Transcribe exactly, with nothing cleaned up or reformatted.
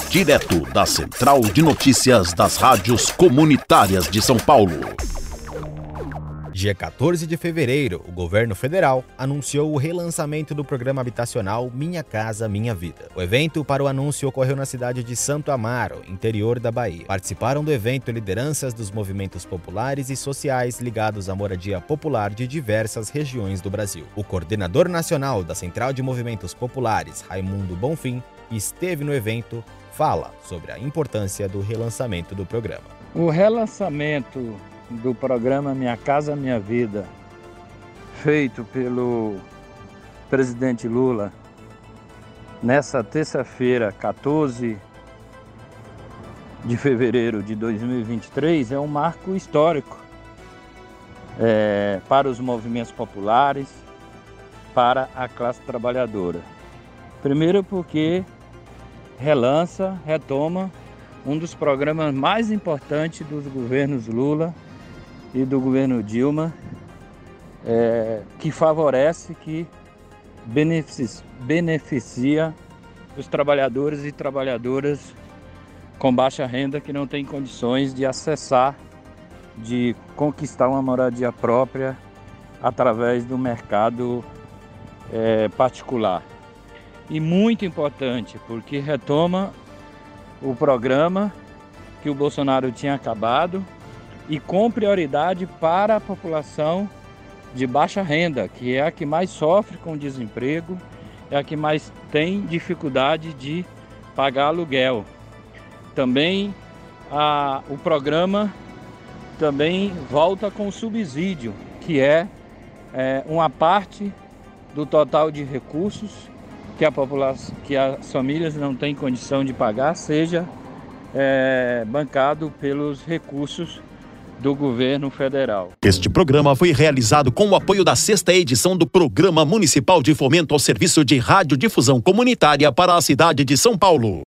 direto da Central de Notícias das Rádios Comunitárias de São Paulo. Dia quatorze de fevereiro, o governo federal anunciou o relançamento do programa habitacional Minha Casa Minha Vida. O evento para o anúncio ocorreu na cidade de Santo Amaro, interior da Bahia. Participaram do evento lideranças dos movimentos populares e sociais ligados à moradia popular de diversas regiões do Brasil. O coordenador nacional da Central de Movimentos Populares, Raimundo Bonfim, que esteve no evento, fala sobre a importância do relançamento do programa. O relançamento do programa Minha Casa Minha Vida, feito pelo presidente Lula nessa terça-feira, quatorze de fevereiro de dois mil e vinte e três, é um marco histórico é, para os movimentos populares, para a classe trabalhadora. Primeiro porque relança, retoma um dos programas mais importantes dos governos Lula e do governo Dilma, é, que favorece, que beneficia, beneficia os trabalhadores e trabalhadoras com baixa renda que não têm condições de acessar, de conquistar uma moradia própria através do mercado é, particular. E muito importante, porque retoma o programa que o Bolsonaro tinha acabado e com prioridade para a população de baixa renda, que é a que mais sofre com desemprego, é a que mais tem dificuldade de pagar aluguel. Também a, o programa também volta com subsídio, que é, é uma parte do total de recursos que a população, que as famílias não têm condição de pagar, seja é, bancado pelos recursos do governo federal. Este programa foi realizado com o apoio da sexta edição do Programa Municipal de Fomento ao Serviço de Radiodifusão Comunitária para a cidade de São Paulo.